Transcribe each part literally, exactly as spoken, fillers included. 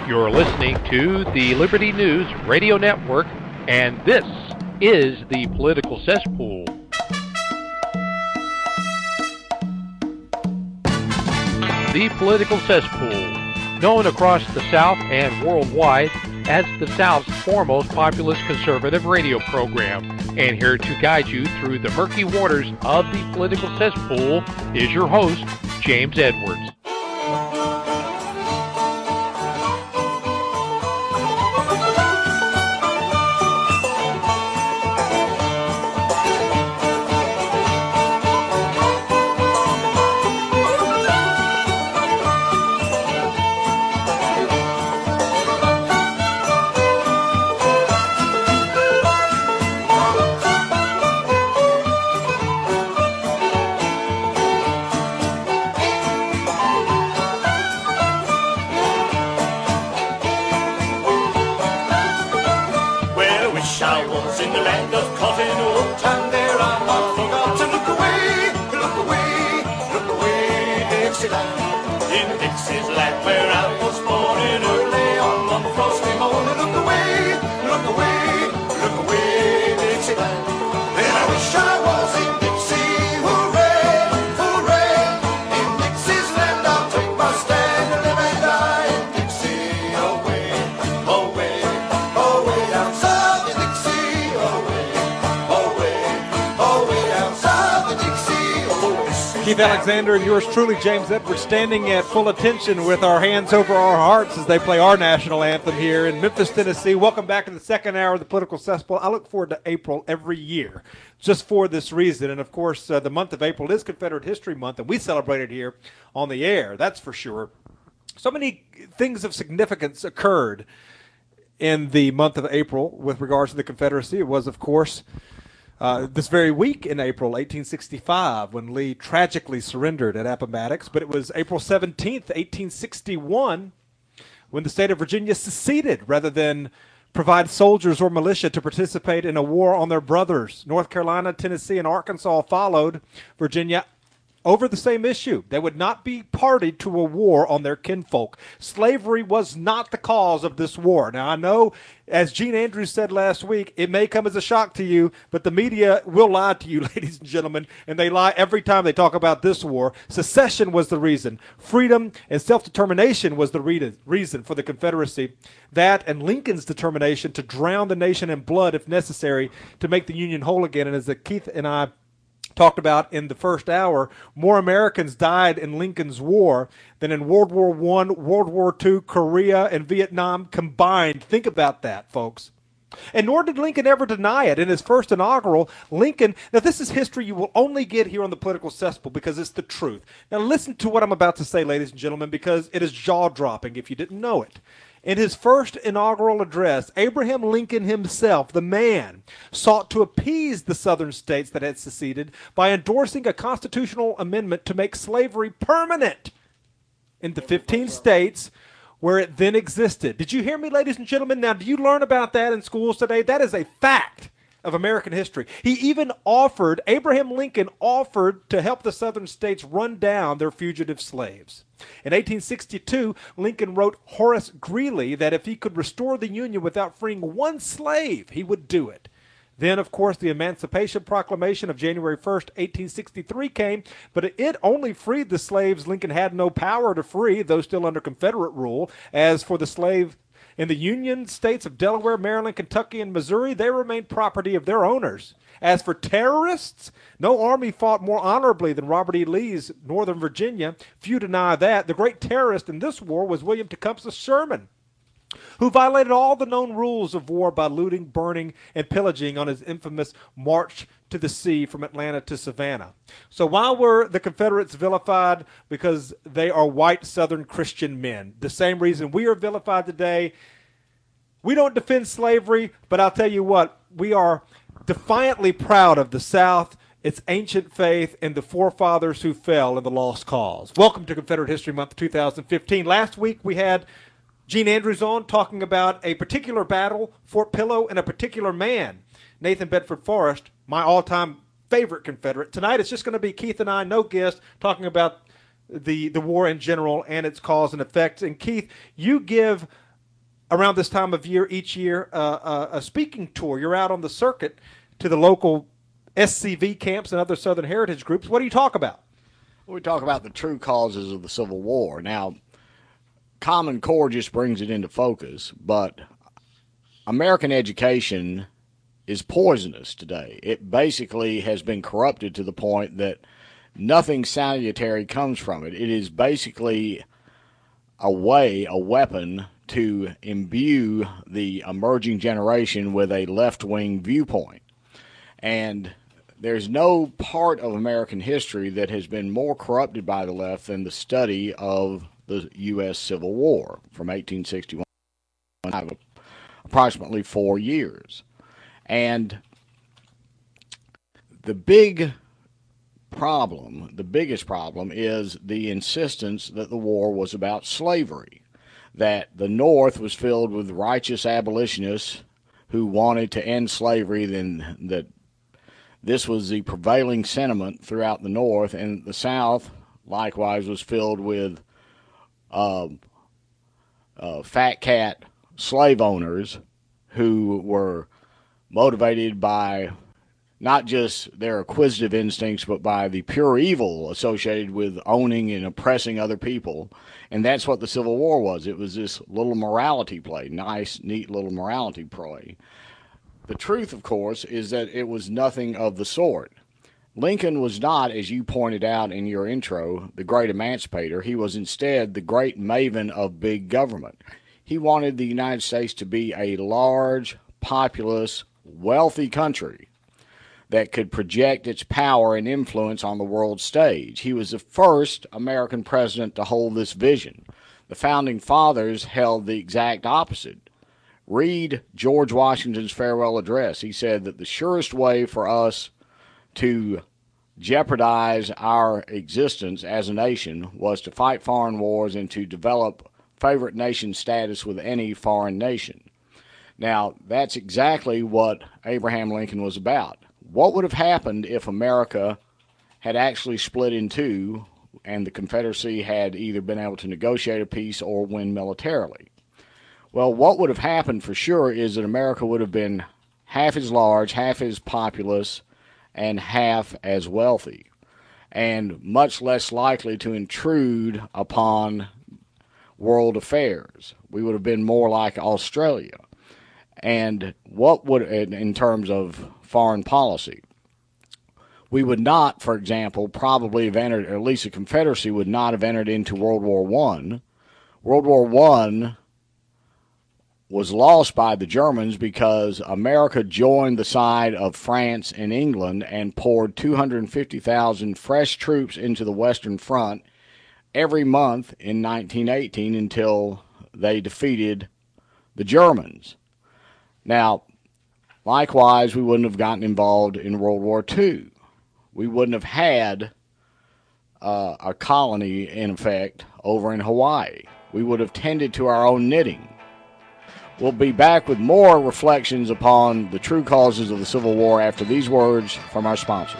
You're listening to the Liberty News Radio Network, and this is the Political Cesspool. The Political Cesspool, known across the South and worldwide as the South's foremost populist conservative radio program. And here to guide you through the murky waters of the Political Cesspool is your host, James Edwards. Keith Alexander and yours truly, James Edwards, standing at full attention with our hands over our hearts as they play our national anthem here in Memphis, Tennessee. Welcome back to the second hour of the Political Cesspool. I look forward to April every year just for this reason. And, of course, uh, the month of April is Confederate History Month, and we celebrate it here on the air, that's for sure. So many things of significance occurred in the month of April with regards to the Confederacy. It was, of course, Uh, this very week in April eighteen sixty-five when Lee tragically surrendered at Appomattox, but it was April seventeenth, eighteen sixty-one when the state of Virginia seceded rather than provide soldiers or militia to participate in a war on their brothers. North Carolina, Tennessee, and Arkansas followed Virginia over the same issue. They would not be party to a war on their kinfolk. Slavery was not the cause of this war. Now, I know, as Gene Andrews said last week, it may come as a shock to you, but the media will lie to you, ladies and gentlemen, and they lie every time they talk about this war. Secession was the reason. Freedom and self-determination was the re- reason for the Confederacy. That and Lincoln's determination to drown the nation in blood if necessary to make the Union whole again. And as Keith and I talked about in the first hour, more Americans died in Lincoln's war than in World War One, World War Two, Korea, and Vietnam combined. Think about that, folks. And nor did Lincoln ever deny it. In his first inaugural, Lincoln, now this is history you will only get here on the Political Cesspool because it's the truth. Now listen to what I'm about to say, ladies and gentlemen, because it is jaw-dropping if you didn't know it. In his first inaugural address, Abraham Lincoln himself, the man, sought to appease the southern states that had seceded by endorsing a constitutional amendment to make slavery permanent in the fifteen states where it then existed. Did you hear me, ladies and gentlemen? Now, do you learn about that in schools today? That is a fact of American history. He even offered, Abraham Lincoln offered to help the southern states run down their fugitive slaves. In eighteen sixty-two, Lincoln wrote Horace Greeley that if he could restore the Union without freeing one slave, he would do it. Then, of course, the Emancipation Proclamation of January first, eighteen sixty-three came, but it only freed the slaves Lincoln had no power to free, though still under Confederate rule. As for the slave in the Union states of Delaware, Maryland, Kentucky, and Missouri, they remained property of their owners. As for terrorists, no army fought more honorably than Robert E. Lee's Northern Virginia. Few deny that. The great terrorist in this war was William Tecumseh Sherman, who violated all the known rules of war by looting, burning, and pillaging on his infamous march to the sea from Atlanta to Savannah. So why were the Confederates vilified? Because they are white Southern Christian men. The same reason we are vilified today. We don't defend slavery, but I'll tell you what, we are defiantly proud of the South, its ancient faith, and the forefathers who fell in the lost cause. Welcome to Confederate History Month two thousand fifteen. Last week we had Gene Andrews on talking about a particular battle, Fort Pillow, and a particular man, Nathan Bedford Forrest, my all-time favorite Confederate. Tonight it's just going to be Keith and I, no guest, talking about the, the war in general and its cause and effects. And Keith, you give around this time of year each year uh, uh, a speaking tour. You're out on the circuit to the local S C V camps and other Southern Heritage groups. What do you talk about? We talk about the true causes of the Civil War. Now, Common Core just brings it into focus, but American education is poisonous today. It basically has been corrupted to the point that nothing salutary comes from it. It is basically a way, a weapon to imbue the emerging generation with a left-wing viewpoint. And there's no part of American history that has been more corrupted by the left than the study of the U S Civil War from eighteen sixty-one to approximately four years. And the big problem, the biggest problem, is the insistence that the war was about slavery, that the North was filled with righteous abolitionists who wanted to end slavery, then that this was the prevailing sentiment throughout the North, and the South likewise was filled with uh, uh, fat cat slave owners who were motivated by not just their acquisitive instincts, but by the pure evil associated with owning and oppressing other people. And that's what the Civil War was. It was this little morality play, nice, neat little morality play. The truth, of course, is that it was nothing of the sort. Lincoln was not, as you pointed out in your intro, the great emancipator. He was instead the great maven of big government. He wanted the United States to be a large, populous, wealthy country that could project its power and influence on the world stage. He was the first American president to hold this vision. The founding fathers held the exact opposite. Read George Washington's farewell address. He said that the surest way for us to jeopardize our existence as a nation was to fight foreign wars and to develop favorite nation status with any foreign nation. Now, that's exactly what Abraham Lincoln was about. What would have happened if America had actually split in two and the Confederacy had either been able to negotiate a peace or win militarily? Well, what would have happened for sure is that America would have been half as large, half as populous, and half as wealthy, and much less likely to intrude upon world affairs. We would have been more like Australia. And what would, in terms of foreign policy, we would not, for example, probably have entered, or at least the Confederacy would not have entered into World War One. World War One was lost by the Germans because America joined the side of France and England and poured two hundred fifty thousand fresh troops into the Western Front every month in nineteen eighteen until they defeated the Germans. Now, likewise, we wouldn't have gotten involved in World War Two. We wouldn't have had uh, a colony, in effect, over in Hawaii. We would have tended to our own knitting. We'll be back with more reflections upon the true causes of the Civil War after these words from our sponsors.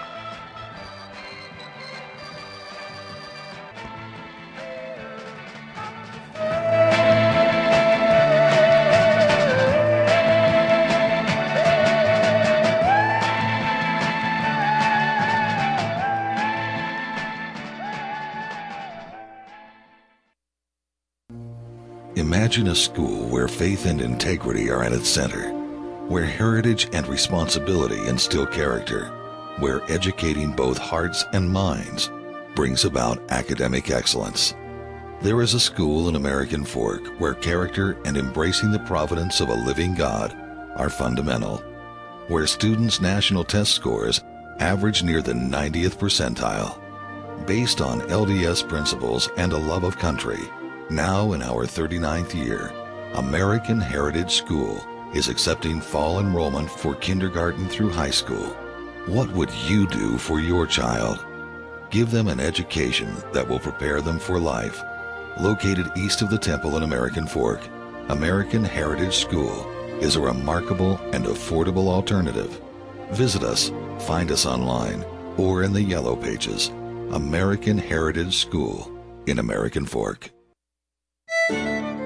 Imagine a school where faith and integrity are at its center, where heritage and responsibility instill character, where educating both hearts and minds brings about academic excellence. There is a school in American Fork where character and embracing the providence of a living God are fundamental, where students' national test scores average near the ninetieth percentile. Based on L D S principles and a love of country, now in our thirty-ninth year, American Heritage School is accepting fall enrollment for kindergarten through high school. What would you do for your child? Give them an education that will prepare them for life. Located east of the Temple in American Fork, American Heritage School is a remarkable and affordable alternative. Visit us, find us online, or in the Yellow Pages. American Heritage School in American Fork.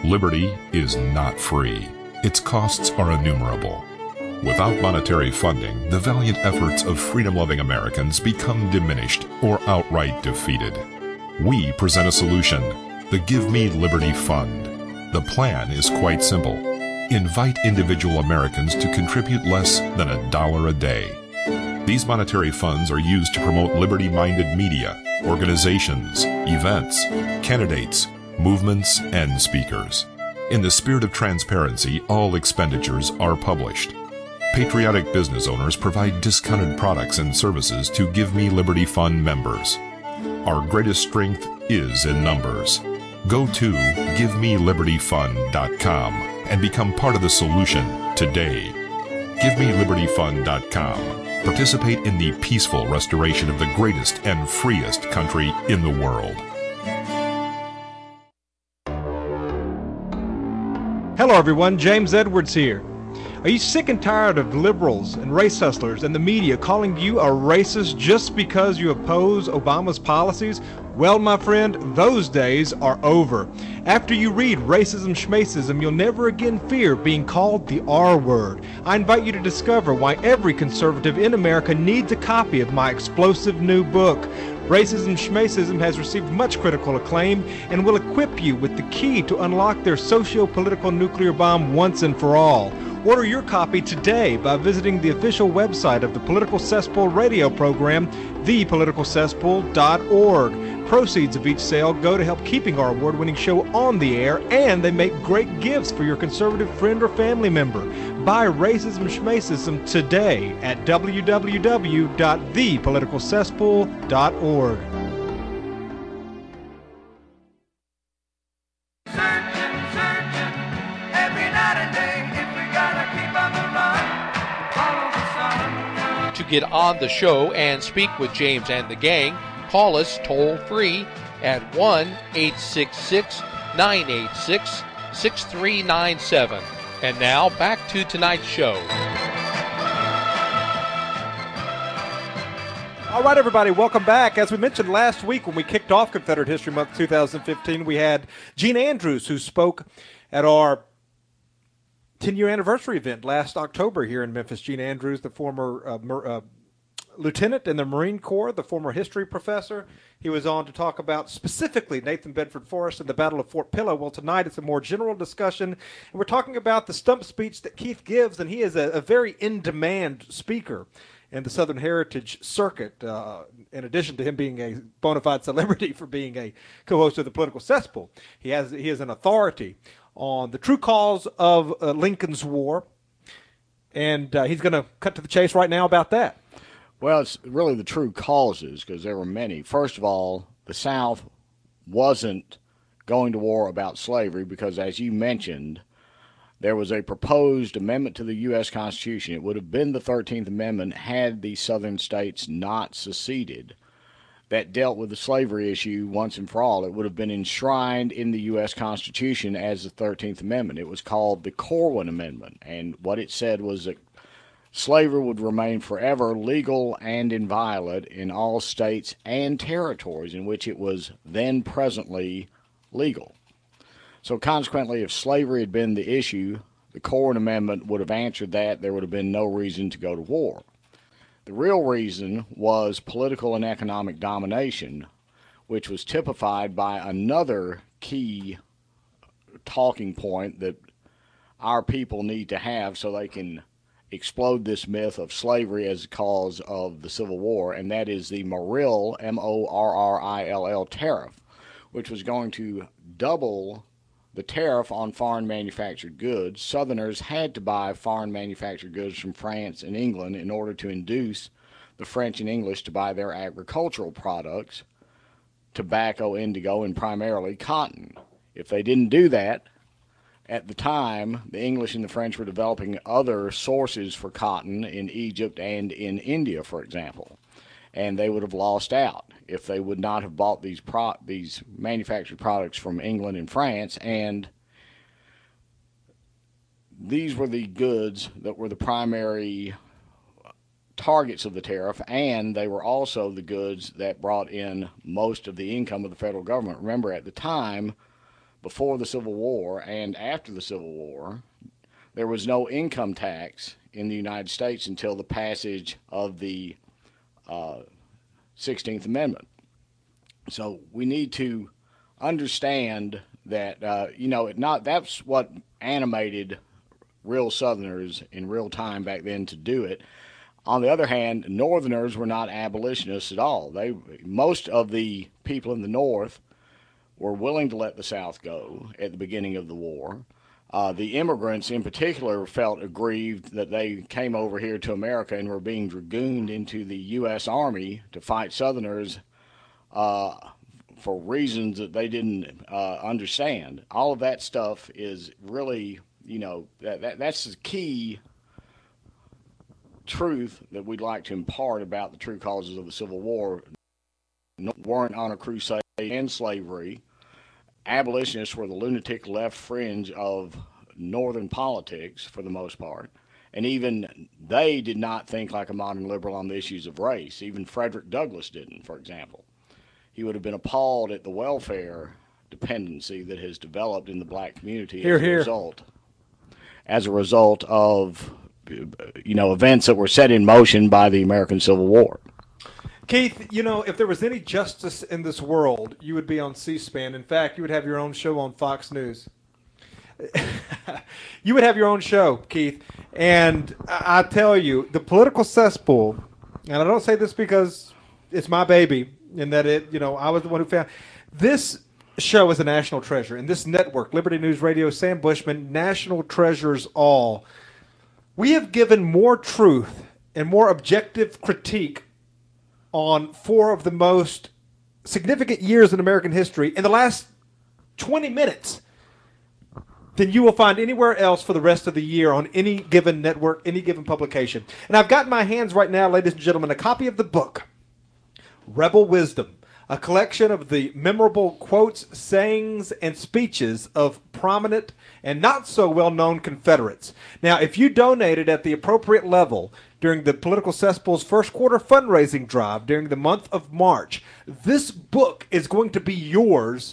Liberty is not free. Its costs are innumerable. Without monetary funding, the valiant efforts of freedom-loving Americans become diminished or outright defeated. We present a solution, the Give Me Liberty Fund. The plan is quite simple. Invite individual Americans to contribute less than a dollar a day. These monetary funds are used to promote liberty-minded media, organizations, events, candidates, movements, and speakers. In the spirit of transparency, all expenditures are published. Patriotic business owners provide discounted products and services to Give Me Liberty Fund members. Our greatest strength is in numbers. Go to give me liberty fund dot com and become part of the solution today. give me liberty fund dot com. Participate in the peaceful restoration of the greatest and freest country in the world. Hello, everyone. James Edwards here. Are you sick and tired of liberals and race hustlers and the media calling you a racist just because you oppose Obama's policies? Well, my friend, those days are over. After you read Racism Schmacism, you'll never again fear being called the R word. I invite you to discover why every conservative in America needs a copy of my explosive new book. Racism Schmacism has received much critical acclaim and will equip you with the key to unlock their socio-political nuclear bomb once and for all. Order your copy today by visiting the official website of the Political Cesspool radio program, the political cesspool dot org. Proceeds of each sale go to help keeping our award-winning show on the air, and they make great gifts for your conservative friend or family member. Buy Racism Schmacism today at w w w dot the political cesspool dot org. To get on the show and speak with James and the gang, call us toll-free at one eight six six, nine eight six, six three nine seven. And now, back to tonight's show. All right, everybody, welcome back. As we mentioned last week when we kicked off Confederate History Month two thousand fifteen, we had Gene Andrews, who spoke at our ten-year anniversary event last October here in Memphis. Gene Andrews, the former uh, mer- uh, lieutenant in the Marine Corps, the former history professor. He was on to talk about specifically Nathan Bedford Forrest and the Battle of Fort Pillow. Well, tonight it's a more general discussion, and we're talking about the stump speech that Keith gives, and he is a, a very in-demand speaker in the Southern Heritage Circuit, uh, in addition to him being a bona fide celebrity for being a co-host of the Political Cesspool. He has he is an authority on the true cause of uh, Lincoln's War, and uh, he's going to cut to the chase right now about that. Well, it's really the true causes, because there were many. First of all, the South wasn't going to war about slavery because, as you mentioned, there was a proposed amendment to the U S Constitution. It would have been the thirteenth Amendment had the Southern states not seceded, that dealt with the slavery issue once and for all. It would have been enshrined in the U S Constitution as the thirteenth Amendment. It was called the Corwin Amendment, and what it said was that slavery would remain forever legal and inviolate in all states and territories in which it was then presently legal. So consequently, if slavery had been the issue, the Corwin Amendment would have answered that. There would have been no reason to go to war. The real reason was political and economic domination, which was typified by another key talking point that our people need to have so they can explode this myth of slavery as a cause of the Civil War, and that is the Morrill, M O R R I L L tariff, which was going to double the tariff on foreign manufactured goods. Southerners had to buy foreign manufactured goods from France and England in order to induce the French and English to buy their agricultural products, tobacco, indigo, and primarily cotton. If they didn't do that, at the time, the English and the French were developing other sources for cotton in Egypt and in India, for example, and they would have lost out if they would not have bought these pro- these manufactured products from England and France. And these were the goods that were the primary targets of the tariff, and they were also the goods that brought in most of the income of the federal government. Remember, at the time, before the Civil War and after the Civil War, there was no income tax in the United States until the passage of the uh, sixteenth Amendment. So we need to understand that, uh, you know, it not that's what animated real Southerners in real time back then to do it. On the other hand, Northerners were not abolitionists at all. They most of the people in the North were willing to let the South go at the beginning of the war. Uh, the immigrants in particular felt aggrieved that they came over here to America and were being dragooned into the U S Army to fight Southerners uh, for reasons that they didn't uh, understand. All of that stuff is really, you know, that, that that's the key truth that we'd like to impart about the true causes of the Civil War. Weren't on a crusade and slavery. Abolitionists were the lunatic left fringe of Northern politics for the most part. And even they did not think like a modern liberal on the issues of race. Even Frederick Douglass didn't, for example. He would have been appalled at the welfare dependency that has developed in the black community Hear, as a hear. result. As a result of, you know, events that were set in motion by the American Civil War. Keith, you know, if there was any justice in this world, you would be on C-SPAN. In fact, you would have your own show on Fox News. You would have your own show, Keith. And I I tell you, the political cesspool, and I don't say this because it's my baby and that it, you know, I was the one who found this show is a national treasure. And this network, Liberty News Radio, Sam Bushman, national treasures all. We have given more truth and more objective critique on four of the most significant years in American history in the last twenty minutes than you will find anywhere else for the rest of the year on any given network, any given publication. And I've got in my hands right now, ladies and gentlemen, a copy of the book, Rebel Wisdom, a collection of the memorable quotes, sayings, and speeches of prominent and not so well-known Confederates. Now, if you donated at the appropriate level during the Political Cesspool's first quarter fundraising drive during the month of March, this book is going to be yours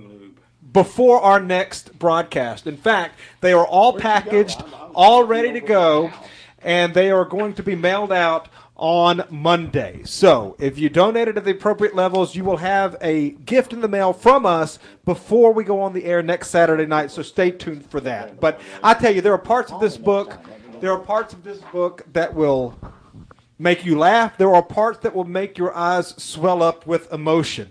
before our next broadcast. In fact, they are all packaged, all ready to go, and they are going to be mailed out on Monday. So if you donated at the appropriate levels, you will have a gift in the mail from us before we go on the air next Saturday night, so stay tuned for that. But I tell you, there are parts of this book, there are parts of this book that will make you laugh. There are parts that will make your eyes swell up with emotion.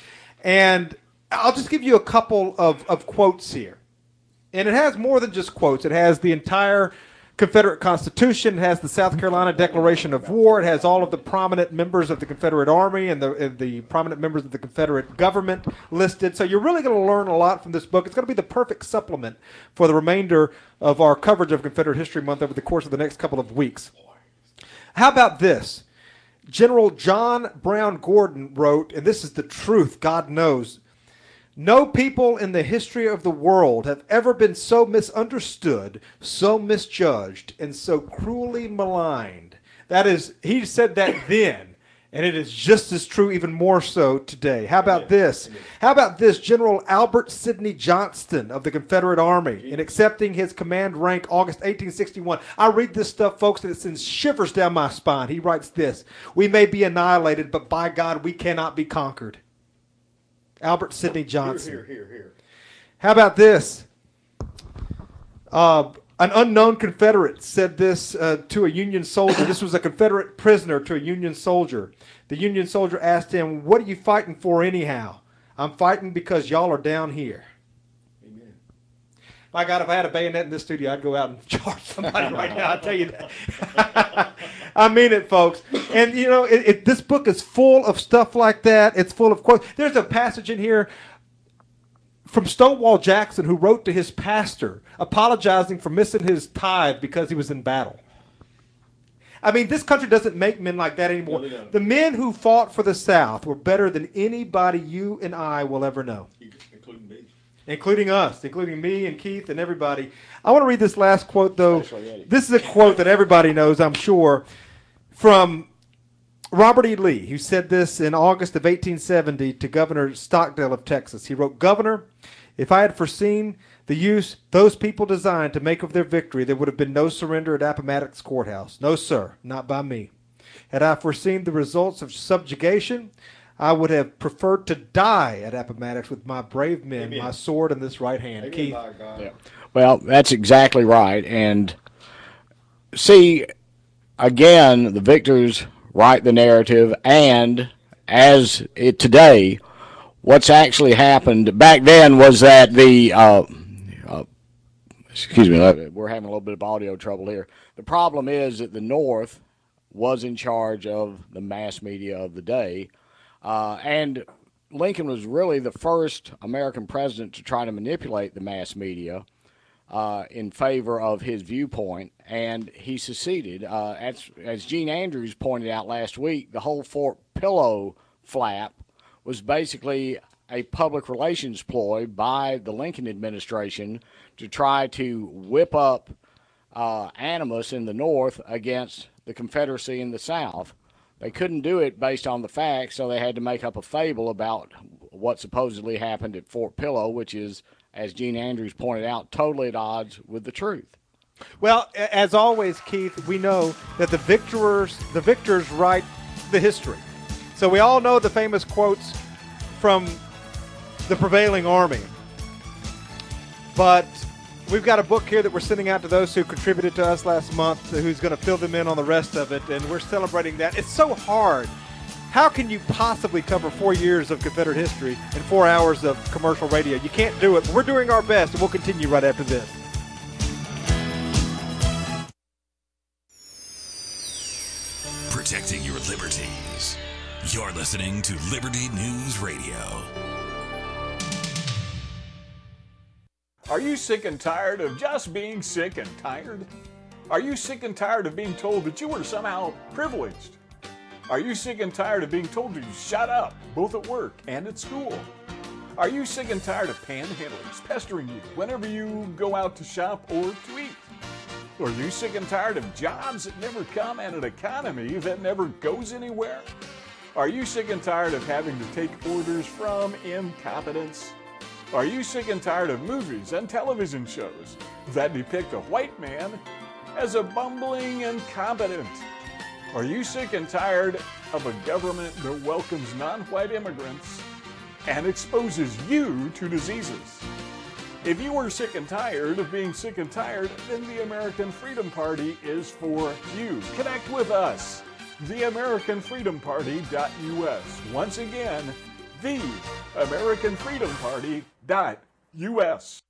And I'll just give you a couple of, of quotes here. And it has more than just quotes. It has the entire Confederate Constitution. It has the South Carolina Declaration of War. It has all of the prominent members of the Confederate Army and the, and the prominent members of the Confederate government listed. So you're really going to learn a lot from this book. It's going to be the perfect supplement for the remainder of our coverage of Confederate History Month over the course of the next couple of weeks. How about this? General John Brown Gordon wrote, and this is the truth, God knows, no people in the history of the world have ever been so misunderstood, so misjudged, and so cruelly maligned. That is, he said that then, and it is just as true, even more so today. How about this? How about this? General Albert Sidney Johnston of the Confederate Army, in accepting his command rank August eighteen sixty-one. I read this stuff, folks, and it sends shivers down my spine. He writes this: "We may be annihilated, but by God, we cannot be conquered." Albert Sidney Johnston. Here, here, here, here. How about this? Uh, an unknown Confederate said this uh, to a Union soldier. This was a Confederate prisoner to a Union soldier. The Union soldier asked him, "What are you fighting for anyhow?" "I'm fighting because y'all are down here." Amen. My God, if I had a bayonet in this studio, I'd go out and charge somebody right now. I'll tell you that. I mean it, folks. And, you know, it, it, this book is full of stuff like that. It's full of quotes. There's a passage in here from Stonewall Jackson, who wrote to his pastor apologizing for missing his tithe because he was in battle. I mean, this country doesn't make men like that anymore. No, the men who fought for the South were better than anybody you and I will ever know. Including me. Including us, including me and Keith and everybody. I want to read this last quote, though. This is a quote that everybody knows, I'm sure, from Robert E. Lee, who said this in August of eighteen seventy to Governor Stockdale of Texas. He wrote, "Governor, If I had foreseen the use those people designed to make of their victory, there would have been no surrender at Appomattox Courthouse. No, sir, not by me. Had I foreseen the results of subjugation, I would have preferred to die at Appomattox with my brave men, Amen. My sword in this right hand. Amen. Keith. Yeah. Well, that's exactly right. And see, again, the victors write the narrative, and as it today, what's actually happened back then was that the uh, uh, excuse me, we're having a little bit of audio trouble here. The problem is that the North was in charge of the mass media of the day, uh, and Lincoln was really the first American president to try to manipulate the mass media uh, in favor of his viewpoint, and he succeeded. Uh, as, as Gene Andrews pointed out last week, the whole Fort Pillow flap was basically a public relations ploy by the Lincoln administration to try to whip up uh, animus in the North against the Confederacy in the South. They couldn't do it based on the facts, so they had to make up a fable about what supposedly happened at Fort Pillow, which is, as Gene Andrews pointed out, totally at odds with the truth. Well, as always, Keith, we know that the victors, the victors write the history. So we all know the famous quotes from the prevailing army. But we've got a book here that we're sending out to those who contributed to us last month, who's going to fill them in on the rest of it, and we're celebrating that. It's so hard. How can you possibly cover four years of Confederate history in four hours of commercial radio? You can't do it, but we're doing our best, and we'll continue right after this. Protecting your liberties. You're listening to Liberty News Radio. Are you sick and tired of just being sick and tired? Are you sick and tired of being told that you were somehow privileged? Are you sick and tired of being told to shut up, both at work and at school? Are you sick and tired of panhandlers pestering you whenever you go out to shop or to eat? Are you sick and tired of jobs that never come and an economy that never goes anywhere? Are you sick and tired of having to take orders from incompetence? Are you sick and tired of movies and television shows that depict a white man as a bumbling incompetent? Are you sick and tired of a government that welcomes non-white immigrants and exposes you to diseases? If you are sick and tired of being sick and tired, then the American Freedom Party is for you. Connect with us, the American Freedom Party dot U S. Once again, the American Freedom Party dot U S.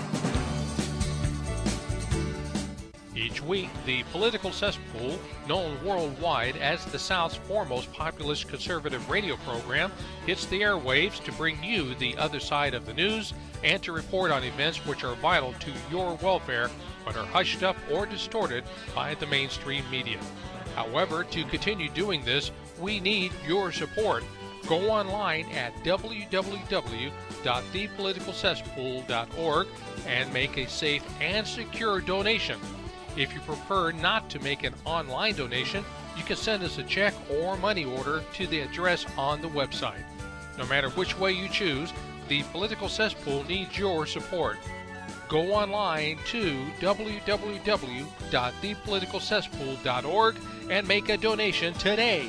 Each week, the Political Cesspool, known worldwide as the South's foremost populist conservative radio program, hits the airwaves to bring you the other side of the news and to report on events which are vital to your welfare but are hushed up or distorted by the mainstream media. However, to continue doing this, we need your support. Go online at w w w dot the political cesspool dot org and make a safe and secure donation. If you prefer not to make an online donation, you can send us a check or money order to the address on the website. No matter which way you choose, the Political Cesspool needs your support. Go online to w w w dot the political cesspool dot org and make a donation today.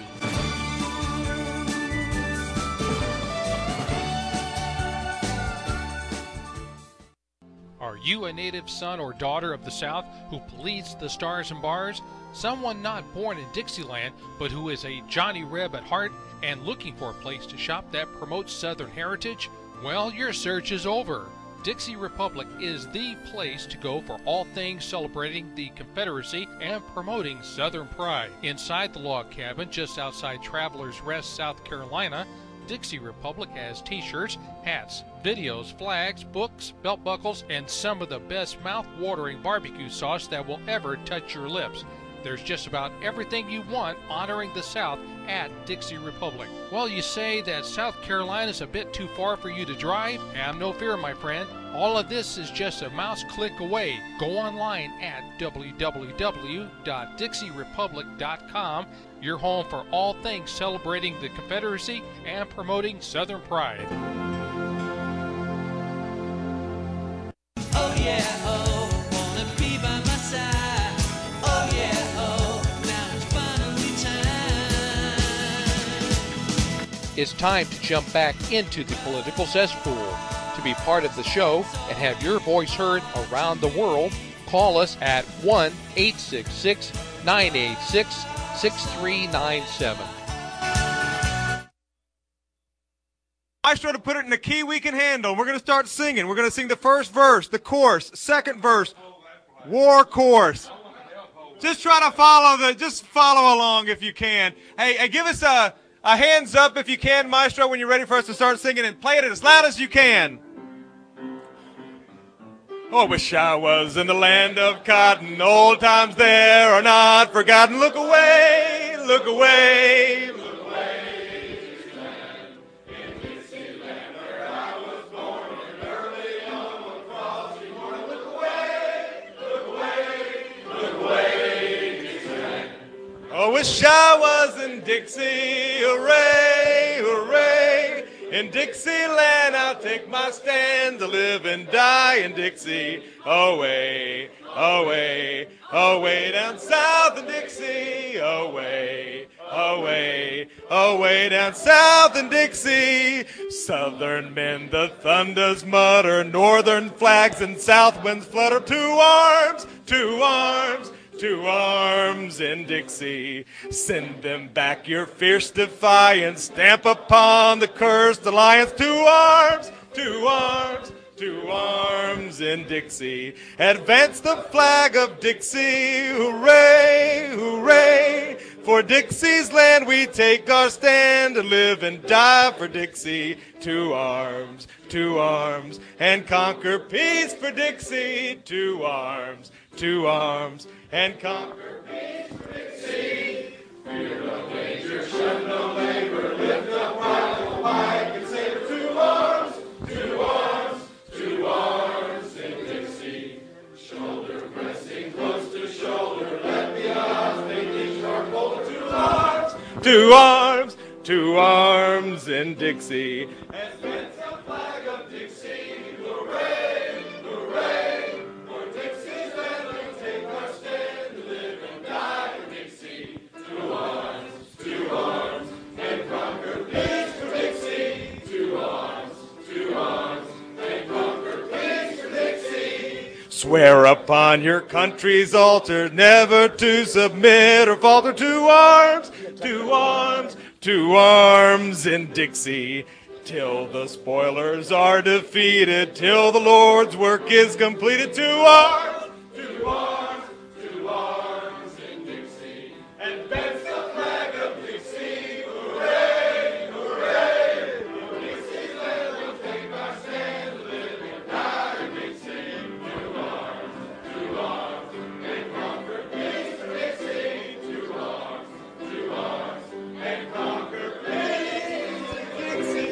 Are you a native son or daughter of the South who bleeds the stars and bars? Someone not born in Dixieland, but who is a Johnny Reb at heart and looking for a place to shop that promotes Southern heritage? Well, your search is over. Dixie Republic is the place to go for all things celebrating the Confederacy and promoting Southern pride. Inside the log cabin just outside Travelers Rest, South Carolina, Dixie Republic has t-shirts, hats, videos, flags, books, belt buckles, and some of the best mouth-watering barbecue sauce that will ever touch your lips. There's just about everything you want honoring the South at Dixie Republic. Well, you say that South Carolina's a bit too far for you to drive? Have no fear, my friend. All of this is just a mouse click away. Go online at w w w dot dixie republic dot com, your home for all things celebrating the Confederacy and promoting Southern pride. It's time to jump back into the political cesspool. To be part of the show and have your voice heard around the world, call us at one eight six six, nine eight six, six three nine seven. Maestro, to put it in a key we can handle, we're going to start singing. We're going to sing the first verse, the chorus, second verse, war chorus. Just try to follow the, just follow along if you can. Hey, hey give us a, a hands up if you can, Maestro, when you're ready for us to start singing, and play it as loud as you can. Oh, I wish I was in the land of cotton. Old times there are not forgotten. Look away, look away, look away. In Dixieland where I was born, and early on one frosty morning. Look away, look away, look away, Dixieland. Oh, I wish I was in Dixie, hooray, hooray. In Dixieland, I'll take my stand to live and die in Dixie. Away, away, away down south in Dixie. Away, away, away down south in Dixie. Southern men, the thunders mutter, northern flags and south winds flutter. To arms, to arms. To arms in Dixie, send them back your fierce defiance, stamp upon the cursed alliance. To arms, to arms, to arms in Dixie, advance the flag of Dixie, hooray, hooray. For Dixie's land we take our stand to live and die for Dixie. To arms, to arms, and conquer peace for Dixie. To arms, to arms, and conquer peace for Dixie. Fear no danger, shun no labor, lift up rifle, pike, and saber. To arms, to arms, to arms in Dixie. Shoulder pressing close to shoulder, let the odds make each sharp boulder. To arms, to arms, to arms in Dixie. Advance the flag of Dixie, hooray, hooray. For Dixie's land we take our stand to live and die for Dixie. To arms, to arms, and conquer peace for Dixie. To arms, to arms, and conquer peace for Dixie. Swear upon your country's altar never to submit or falter. To arms, to arms, to arms in Dixie. Till the spoilers are defeated, till the Lord's work is completed. To arms, to arms, to arms in Dixie. Advance the flag of Dixie, hooray, hooray. For Dixie's land we'll take our stand to live and die in Dixie. To arms, to arms, and conquer peace for Dixie. To arms, to arms, and conquer peace for Dixie.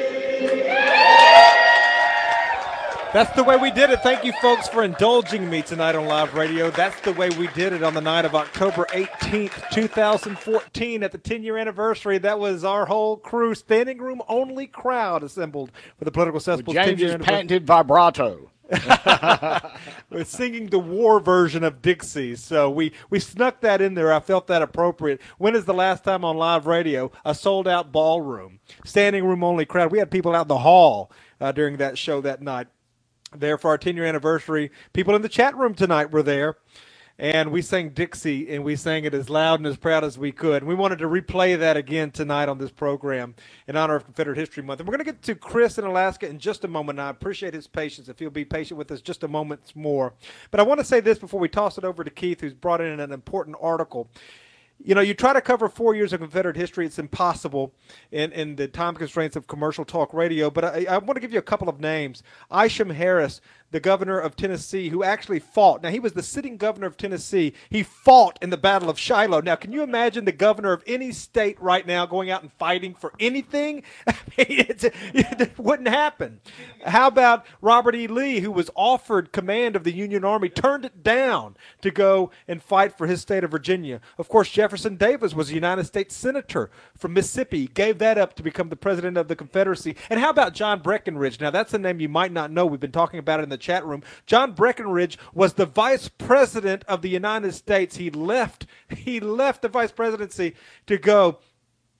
That's the way we did it. Thank you, folks, for indulging me tonight on Live Radio. That's the way we did it on the night of October eighteenth, twenty fourteen, at the ten-year anniversary. That was our whole crew, standing room only crowd assembled for the Political Cesspool's ten-year James's anniversary. patented vibrato. We're singing the war version of Dixie, so we, we snuck that in there. I felt that appropriate. When is the last time on Live Radio a sold-out ballroom, standing room only crowd? We had people out in the hall uh, during that show that night. There for our ten-year anniversary. People in the chat room tonight were there, and we sang Dixie, and we sang it as loud and as proud as we could. And we wanted to replay that again tonight on this program in honor of Confederate History Month. And we're going to get to Chris in Alaska in just a moment, and I appreciate his patience, if he'll be patient with us just a moment more. But I want to say this before we toss it over to Keith, who's brought in an important article. You know, you try to cover four years of Confederate history, it's impossible in, in the time constraints of commercial talk radio. But I, I want to give you a couple of names. Isham Harris, the governor of Tennessee, who actually fought. Now, he was the sitting governor of Tennessee. He fought in the Battle of Shiloh. Now, can you imagine the governor of any state right now going out and fighting for anything? I mean, it's, it wouldn't happen. How about Robert E. Lee, who was offered command of the Union Army, turned it down to go and fight for his state of Virginia? Of course, Jefferson Davis was a United States senator from Mississippi, gave that up to become the president of the Confederacy. And how about John Breckinridge? Now, that's a name you might not know. We've been talking about it in the chat room. John Breckinridge was the vice president of the United States. He left, he left the vice presidency to go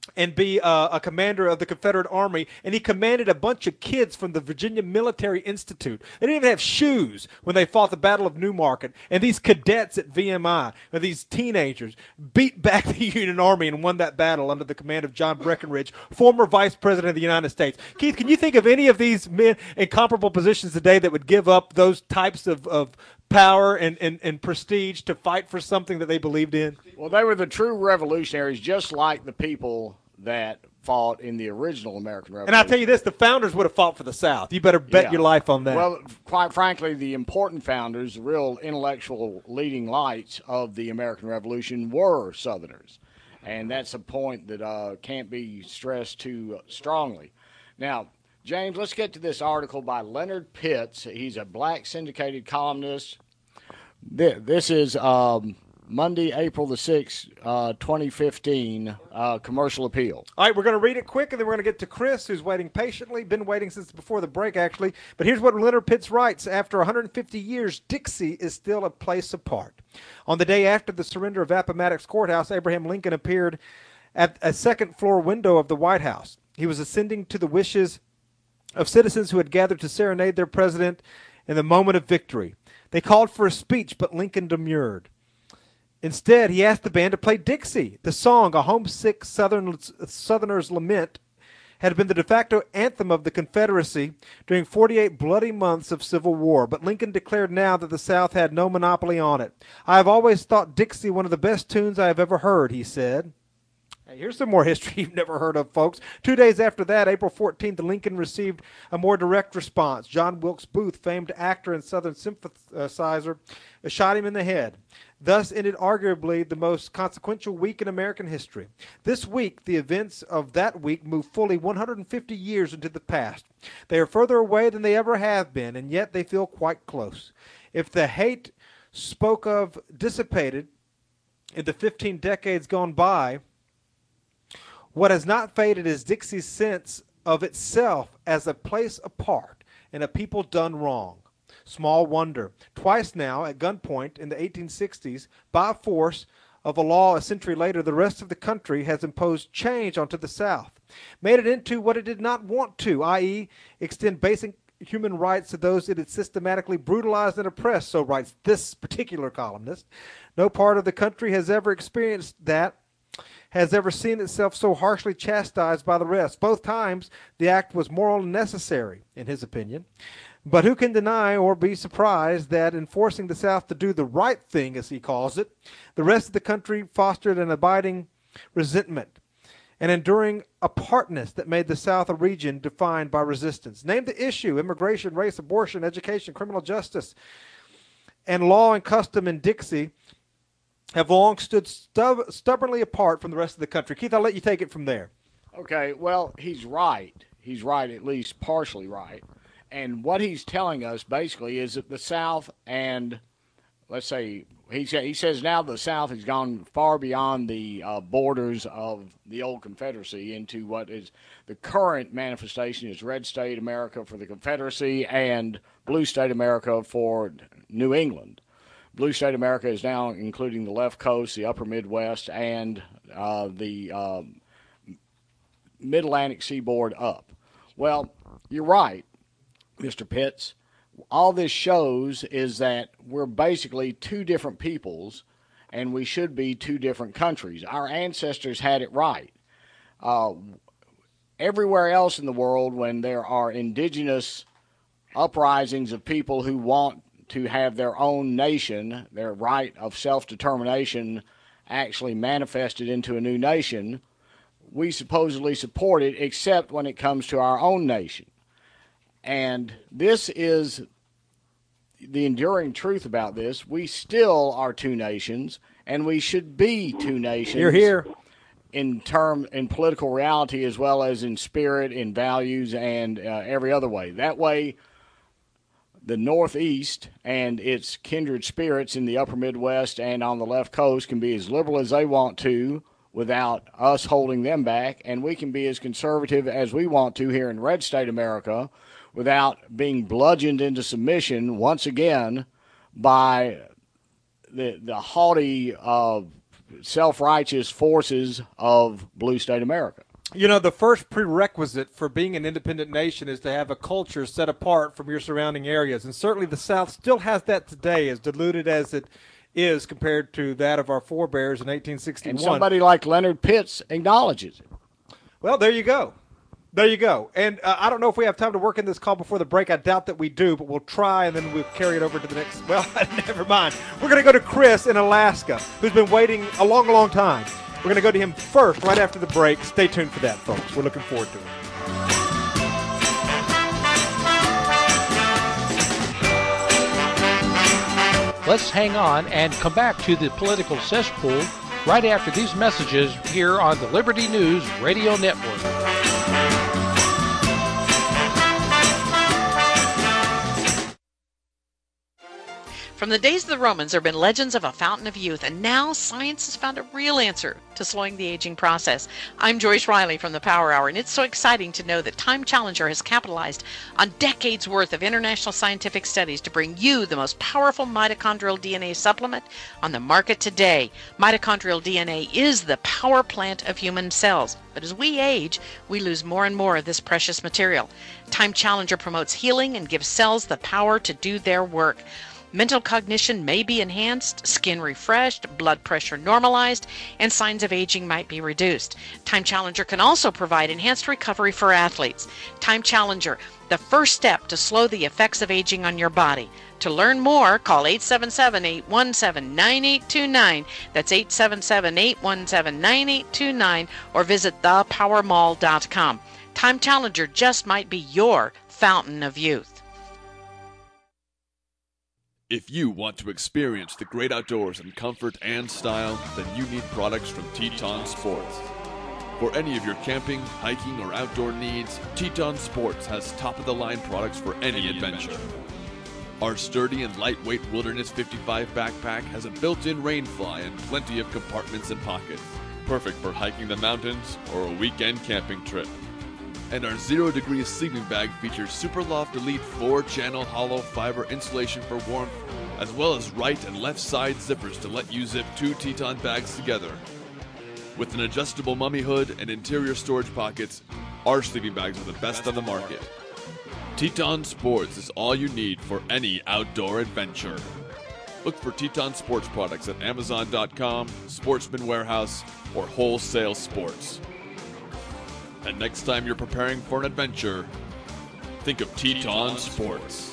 and be uh, a commander of the Confederate Army, and he commanded a bunch of kids from the Virginia Military Institute. They didn't even have shoes when they fought the Battle of Newmarket, and these cadets at V M I, or these teenagers, beat back the Union Army and won that battle under the command of John Breckinridge, former Vice President of the United States. Keith, can you think of any of these men in comparable positions today that would give up those types of, of power and, and, and prestige to fight for something that they believed in? Well, they were the true revolutionaries, just like the people that fought in the original American Revolution. And I'll tell you this, the founders would have fought for the South. You better bet Yeah. your life on that. Well, quite frankly, the important founders, the real intellectual leading lights of the American Revolution were Southerners. And that's a point that uh, can't be stressed too strongly. Now, James, let's get to this article by Leonard Pitts. He's a black syndicated columnist. This is um, Monday, April the sixth, uh, twenty fifteen, uh, Commercial Appeal. All right, we're going to read it quick, and then we're going to get to Chris, who's waiting patiently. Been waiting since before the break, actually. But here's what Leonard Pitts writes. After one hundred fifty years, Dixie is still a place apart. On the day after the surrender of Appomattox Courthouse, Abraham Lincoln appeared at a second-floor window of the White House. He was ascending to the wishes of citizens who had gathered to serenade their president in the moment of victory. They called for a speech, but Lincoln demurred. Instead, he asked the band to play Dixie. The song, a homesick Southern, Southerner's lament, had been the de facto anthem of the Confederacy during forty-eight bloody months of Civil War, but Lincoln declared now that the South had no monopoly on it. I have always thought Dixie one of the best tunes I have ever heard, he said. Hey, here's some more history you've never heard of, folks. Two days after that, April fourteenth, Lincoln received a more direct response. John Wilkes Booth, famed actor and Southern sympathizer, shot him in the head. Thus ended arguably the most consequential week in American history. This week, the events of that week move fully one hundred fifty years into the past. They are further away than they ever have been, and yet they feel quite close. If the hate spoke of dissipated in the fifteen decades gone by, what has not faded is Dixie's sense of itself as a place apart and a people done wrong. Small wonder. Twice now, at gunpoint in the eighteen sixties, by force of a law a century later, the rest of the country has imposed change onto the South, made it into what it did not want to, that is, extend basic human rights to those it had systematically brutalized and oppressed, so writes this particular columnist. No part of the country has ever experienced that, has ever seen itself so harshly chastised by the rest. Both times, the act was moral and necessary, in his opinion. But who can deny or be surprised that in forcing the South to do the right thing, as he calls it, the rest of the country fostered an abiding resentment, an enduring apartness that made the South a region defined by resistance. Name the issue: immigration, race, abortion, education, criminal justice, and law and custom in Dixie have long stood stub- stubbornly apart from the rest of the country. Keith, I'll let you take it from there. Okay, well, he's right. He's right, at least partially right. And what he's telling us basically is that the South and, let's say, he, sa- he says now the South has gone far beyond the uh, borders of the old Confederacy into what is the current manifestation is Red State America for the Confederacy and Blue State America for New England. Blue State America is now including the left coast, the upper Midwest, and uh, the uh, mid-Atlantic seaboard up. Well, you're right, Mister Pitts. All this shows is that we're basically two different peoples, and we should be two different countries. Our ancestors had it right. Uh, everywhere else in the world, when there are indigenous uprisings of people who want to have their own nation, their right of self-determination actually manifested into a new nation, we supposedly support it, except when it comes to our own nation. And this is the enduring truth about this. We still are two nations, and we should be two nations. You're here. In term, in political reality, as well as in spirit, in values, and uh, every other way. That way, the Northeast and its kindred spirits in the upper Midwest and on the left coast can be as liberal as they want to without us holding them back, and we can be as conservative as we want to here in Red State America without being bludgeoned into submission once again by the the haughty uh, self-righteous forces of blue state America. You know, the first prerequisite for being an independent nation is to have a culture set apart from your surrounding areas. And certainly the South still has that today, as diluted as it is compared to that of our forebears in eighteen sixty-one. And somebody like Leonard Pitts acknowledges it. Well, there you go. There you go. And uh, I don't know if we have time to work in this call before the break. I doubt that we do, but we'll try, and then we'll carry it over to the next. Well, never mind. We're going to go to Chris in Alaska, who's been waiting a long, long time. We're going to go to him first right after the break. Stay tuned for that, folks. We're looking forward to it. Let's hang on and come back to the political cesspool right after these messages here on the Liberty News Radio Network. From the days of the Romans, there have been legends of a fountain of youth, and now science has found a real answer to slowing the aging process. I'm Joyce Riley from the Power Hour, and it's so exciting to know that Time Challenger has capitalized on decades worth of international scientific studies to bring you the most powerful mitochondrial D N A supplement on the market today. Mitochondrial D N A is the power plant of human cells, but as we age, we lose more and more of this precious material. Time Challenger promotes healing and gives cells the power to do their work. Mental cognition may be enhanced, skin refreshed, blood pressure normalized, and signs of aging might be reduced. Time Challenger can also provide enhanced recovery for athletes. Time Challenger, the first step to slow the effects of aging on your body. To learn more, call eight seven seven, eight one seven, nine eight two nine. That's eight seven seven, eight one seven, nine eight two nine, or visit the power mall dot com. Time Challenger just might be your fountain of youth. If you want to experience the great outdoors in comfort and style, then you need products from Teton Sports. For any of your camping, hiking, or outdoor needs, Teton Sports has top-of-the-line products for any adventure. Our sturdy and lightweight Wilderness fifty-five backpack has a built-in rain fly and plenty of compartments and pockets, perfect for hiking the mountains or a weekend camping trip. And our Zero Degree sleeping bag features Superloft Elite four-channel hollow fiber insulation for warmth, as well as right and left side zippers to let you zip two Teton bags together. With an adjustable mummy hood and interior storage pockets, our sleeping bags are the best on the market. Teton Sports is all you need for any outdoor adventure. Look for Teton Sports products at amazon dot com, Sportsman Warehouse, or Wholesale Sports. And next time you're preparing for an adventure, think of Teton Sports.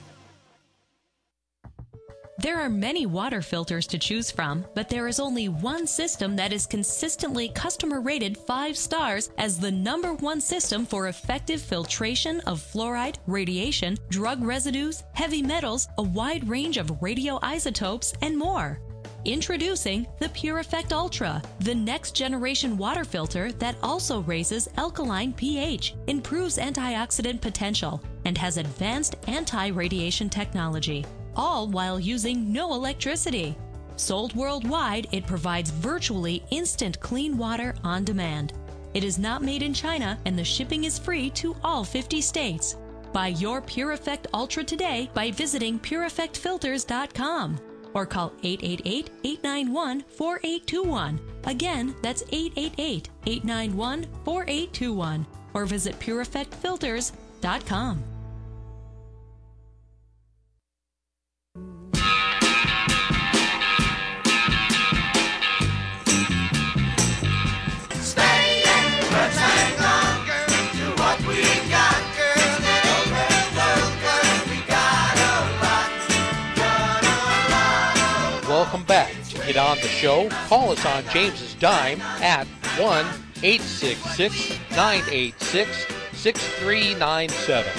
There are many water filters to choose from, but there is only one system that is consistently customer rated five stars as the number one system for effective filtration of fluoride, radiation, drug residues, heavy metals, a wide range of radioisotopes, and more. Introducing the PureEffect Ultra, the next generation water filter that also raises alkaline pH, improves antioxidant potential, and has advanced anti-radiation technology, all while using no electricity. Sold worldwide, it provides virtually instant clean water on demand. It is not made in China, and the shipping is free to all fifty states. Buy your PureEffect Ultra today by visiting pure effect filters dot com. Or call eight eight eight, eight nine one, four eight two one. Again, that's eight eight eight, eight nine one, four eight two one. Or visit pure effect filters dot com. Welcome back. To get on the show, call us on James's Dime at one eight six six, nine eight six, six three nine seven.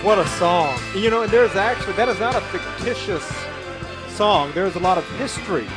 What a song. You know, and there's actually, that is not a fictitious song. There's a lot of history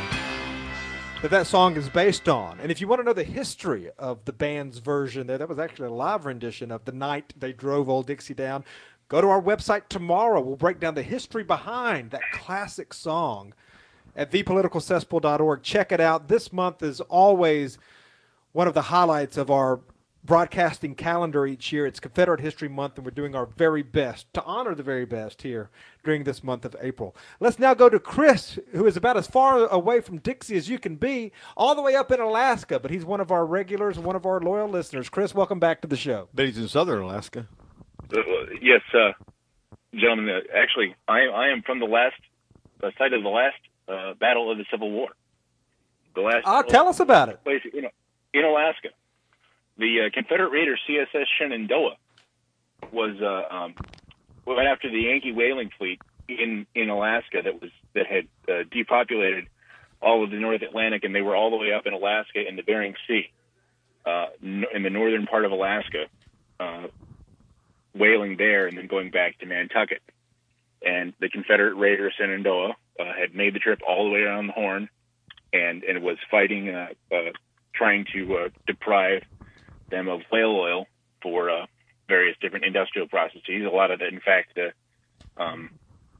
that that song is based on. And if you want to know the history of the band's version there, that was actually a live rendition of The Night They Drove Old Dixie Down. Go to our website tomorrow. We'll break down the history behind that classic song at the political cesspool dot org. Check it out. This month is always one of the highlights of our broadcasting calendar each year. It's Confederate History Month, and we're doing our very best to honor the very best here during this month of April. Let's now go to Chris, who is about as far away from Dixie as you can be, all the way up in Alaska, but he's one of our regulars and one of our loyal listeners. Chris, welcome back to the show. But he's in southern Alaska. Uh, yes, uh, gentlemen, uh, actually, I, I am from the last uh, site of the last uh, battle of the Civil War. The last. Ah, tell us about it. Place in, in Alaska. The uh, Confederate raider C S S Shenandoah was uh, um, went after the Yankee whaling fleet in, in Alaska that was that had uh, depopulated all of the North Atlantic, and they were all the way up in Alaska in the Bering Sea, uh, in the northern part of Alaska, uh, whaling there and then going back to Nantucket. And the Confederate raider Shenandoah uh, had made the trip all the way around the Horn, and and was fighting, uh, uh, trying to uh, deprive them of whale oil for uh, various different industrial processes. A lot of it, in fact, the uh, um,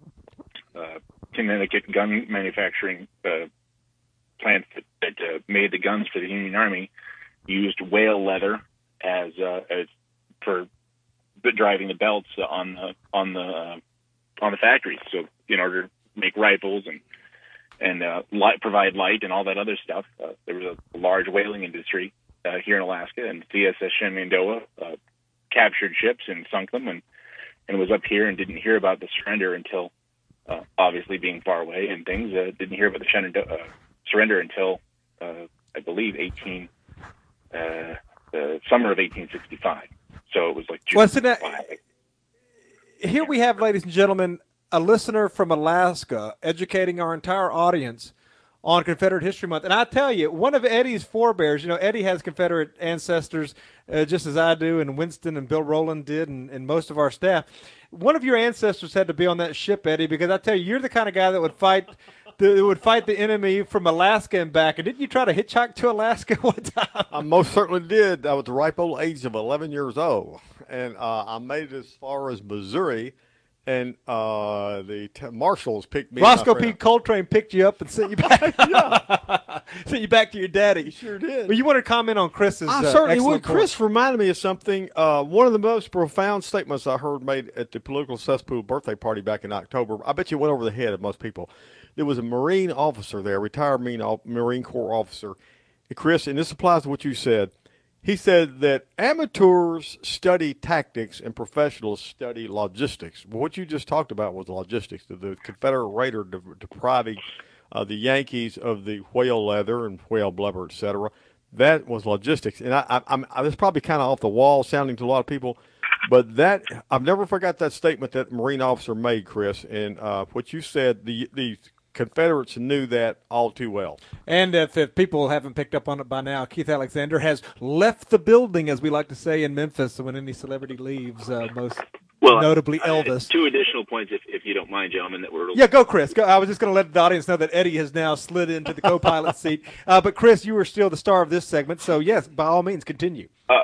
uh, Connecticut gun manufacturing uh, plants that, that uh, made the guns for the Union Army used whale leather as uh, as for driving the belts on the on the uh, on the factories. So in order to make rifles and and uh, light, provide light and all that other stuff, uh, there was a large whaling industry Uh, here in Alaska, and C S S Shenandoah uh, captured ships and sunk them, and, and was up here and didn't hear about the surrender until, uh, obviously being far away and things, uh, didn't hear about the Shenandoah uh, surrender until, uh, I believe, eighteen, uh, the summer of eighteen sixty-five. So it was like June. Well, so now, here we have, ladies and gentlemen, a listener from Alaska educating our entire audience on Confederate History Month. And I tell you, one of Eddie's forebears, you know, Eddie has Confederate ancestors uh, just as I do, and Winston and Bill Rowland did, and, and most of our staff. One of your ancestors had to be on that ship, Eddie, because I tell you, you're the kind of guy that would fight the, that would fight the enemy from Alaska and back. And didn't you try to hitchhike to Alaska one time? I most certainly did. I was the ripe old age of eleven years old. And uh, I made it as far as Missouri. And uh, the t- marshals picked me. Roscoe P. Coltrane picked you up and sent you back. Sent you back to your daddy. He sure did. Well, you want to comment on Chris's? I uh, certainly would. point. Chris reminded me of something. Uh, one of the most profound statements I heard made at the Political Cesspool birthday party back in October. I bet you went over the head of most people. There was a Marine officer there, retired Marine, Marine Corps officer. And Chris, and this applies to what you said. He said that amateurs study tactics and professionals study logistics. Well, what you just talked about was logistics. The, the Confederate raider de- depriving uh, the Yankees of the whale leather and whale blubber, et cetera. That was logistics. And I, I, I'm, I was probably kind of off the wall sounding to a lot of people, but that I've never forgot that statement that Marine officer made, Chris. And uh, what you said, the the Confederates knew that all too well. And if, if people haven't picked up on it by now, Keith Alexander has left the building, as we like to say in Memphis, when any celebrity leaves, uh, most well, notably uh, Elvis. Two additional points, if, if you don't mind, gentlemen, that were... Yeah, go, Chris. Go. I was just going to let the audience know that Eddie has now slid into the co-pilot seat. Uh, but, Chris, you were still the star of this segment, so, yes, by all means, continue. Uh,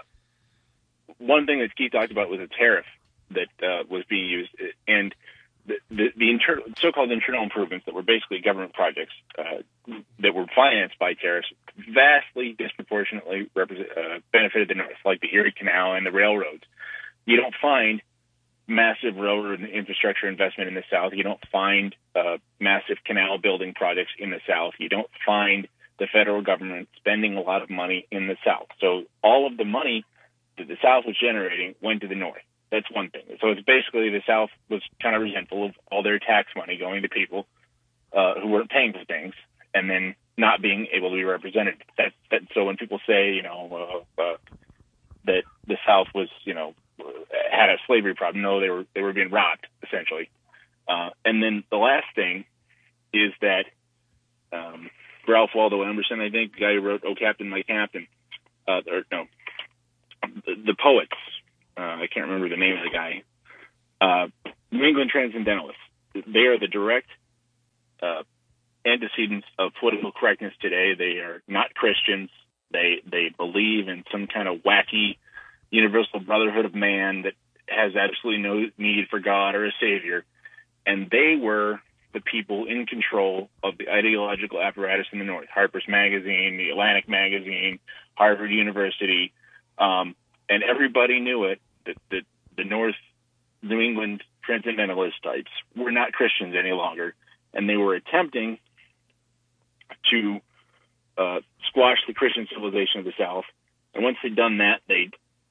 one thing that Keith talked about was a tariff that uh, was being used, and... The, the, the inter- so-called internal improvements that were basically government projects uh, that were financed by tariffs vastly disproportionately represent, uh, benefited the North, like the Erie Canal and the railroads. You don't find massive railroad infrastructure investment in the South. You don't find uh, massive canal building projects in the South. You don't find the federal government spending a lot of money in the South. So all of the money that the South was generating went to the North. That's one thing. So it's basically the South was kind of resentful of all their tax money going to people uh, who weren't paying for things, and then not being able to be represented. That, that so when people say, you know, uh, uh, that the South was, you know, had a slavery problem, no, they were they were being robbed essentially. Uh, and then the last thing is that um, Ralph Waldo Emerson, I think, the guy who wrote "Oh Captain, My Captain," uh, or no, the, the poets. Uh, I can't remember the name of the guy. Uh, New England Transcendentalists. They are the direct uh, antecedents of political correctness today. They are not Christians. They they believe in some kind of wacky universal brotherhood of man that has absolutely no need for God or a savior. And they were the people in control of the ideological apparatus in the North. Harper's Magazine, the Atlantic Magazine, Harvard University, um, and everybody knew it, that, that the North New England Transcendentalist types were not Christians any longer, and they were attempting to uh, squash the Christian civilization of the South. And once they'd done that, they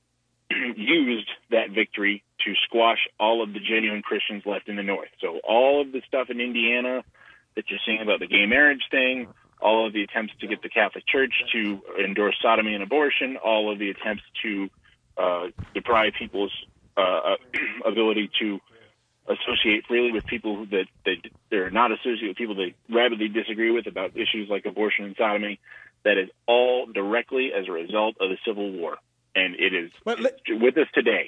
used that victory to squash all of the genuine Christians left in the North. So all of the stuff in Indiana that you're seeing about the gay marriage thing, all of the attempts to get the Catholic Church to endorse sodomy and abortion, all of the attempts to uh, deprive people's uh, ability to associate freely with people that they, they're not associated with people they rabidly disagree with about issues like abortion and sodomy, that is all directly as a result of the Civil War. And it is but, with us today.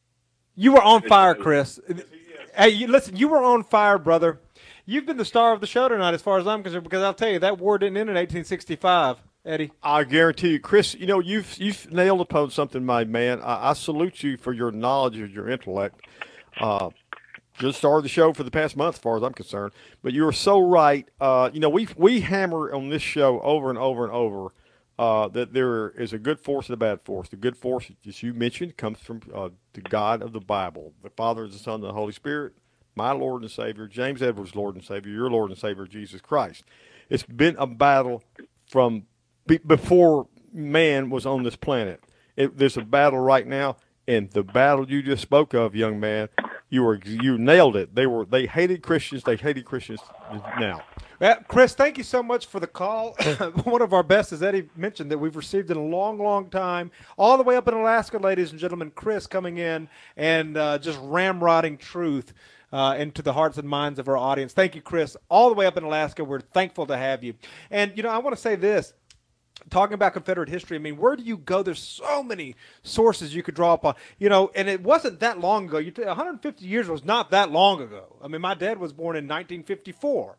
You were on fire, Chris. Hey, you, listen, you were on fire, brother. You've been the star of the show tonight as far as I'm concerned, because I'll tell you, that war didn't end in eighteen sixty-five, Eddie. I guarantee you. Chris, you know, you've, you've nailed upon something, my man. I, I salute you for your knowledge of your intellect. Uh, just started the show for the past month, as far as I'm concerned. But you were so right. Uh, you know, we we hammer on this show over and over and over uh, that there is a good force and a bad force. The good force, as you mentioned, comes from uh, the God of the Bible. The Father, the Son, and the Holy Spirit, my Lord and Savior, James Edwards' Lord and Savior, your Lord and Savior, Jesus Christ. It's been a battle from be- before man was on this planet. It, there's a battle right now, and the battle you just spoke of, young man, you were you nailed it. They were they hated Christians. They hated Christians now. Well, Chris, thank you so much for the call. One of our best, as Eddie mentioned, that we've received in a long, long time, all the way up in Alaska, ladies and gentlemen. Chris coming in and uh, just ramrodding truth uh, into the hearts and minds of our audience. Thank you, Chris. All the way up in Alaska, we're thankful to have you. And, you know, I want to say this. Talking about Confederate history, I mean, where do you go? There's so many sources you could draw upon, you know, and it wasn't that long ago. You t- one hundred fifty years was not that long ago. I mean, my dad was born in nineteen fifty-four.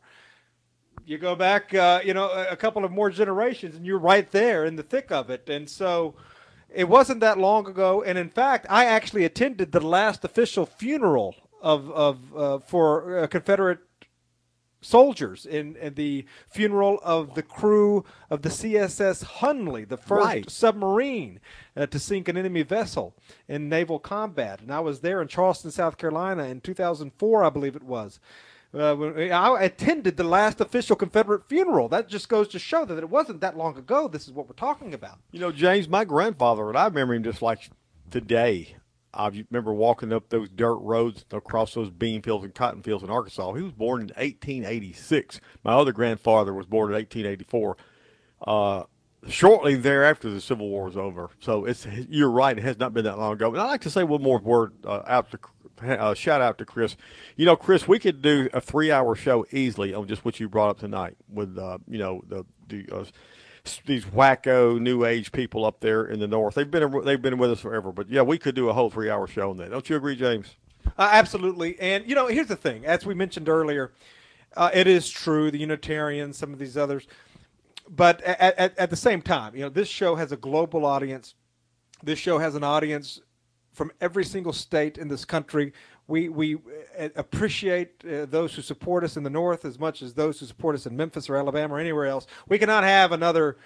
You go back, uh, you know, a couple of more generations, and you're right there in the thick of it. And so it wasn't that long ago. And, in fact, I actually attended the last official funeral of, of uh, for uh, Confederate soldiers in, in the funeral of the crew of the C S S Hunley, the first right. submarine uh, to sink an enemy vessel in naval combat. And I was there in Charleston, South Carolina in two thousand four, I believe it was. Uh, when I attended the last official Confederate funeral. That just goes to show that it wasn't that long ago. This is what we're talking about. You know, James, my grandfather, and I remember him just like today. I remember walking up those dirt roads across those bean fields and cotton fields in Arkansas. He was born in eighteen eighty-six. My other grandfather was born in eighteen eighty-four. Uh, shortly thereafter, the Civil War was over. So it's you're right; it has not been that long ago. And I'd like to say one more word uh, out to uh, shout out to Chris. You know, Chris, we could do a three-hour show easily on just what you brought up tonight with uh, you know the the. Uh, these wacko new age people up there in the North. They've been they've been with us forever. But, yeah, we could do a whole three-hour show on that. Don't you agree, James? Uh, absolutely. And, you know, here's the thing. As we mentioned earlier, uh, it is true, the Unitarians, some of these others. But at, at, at the same time, you know, this show has a global audience. This show has an audience from every single state in this country. We we appreciate uh, those who support us in the North as much as those who support us in Memphis or Alabama or anywhere else. We cannot have another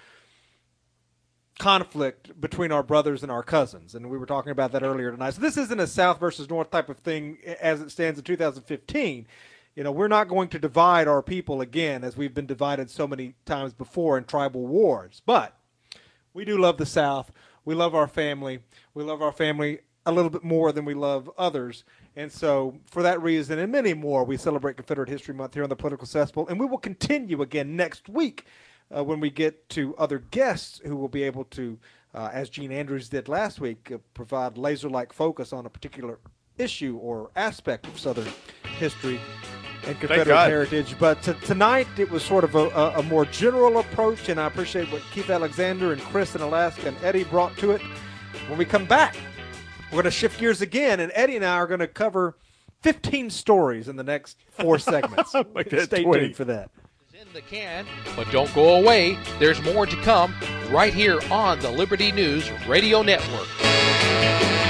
conflict between our brothers and our cousins, and we were talking about that earlier tonight. So this isn't a South versus North type of thing as it stands in two thousand fifteen. You know, we're not going to divide our people again as we've been divided so many times before in tribal wars. But we do love the South. We love our family. We love our family a little bit more than we love others. And so for that reason and many more, we celebrate Confederate History Month here on the Political Cesspool. And we will continue again next week uh, when we get to other guests who will be able to, uh, as Gene Andrews did last week, uh, provide laser-like focus on a particular issue or aspect of Southern history and Confederate heritage. But t- tonight it was sort of a, a, a more general approach, and I appreciate what Keith Alexander and Chris in Alaska and Eddie brought to it. When we come back, we're going to shift gears again, and Eddie and I are going to cover fifteen stories in the next four segments. Stay twenty. tuned for that. In the can, but don't go away. There's more to come right here on the Liberty News Radio Network.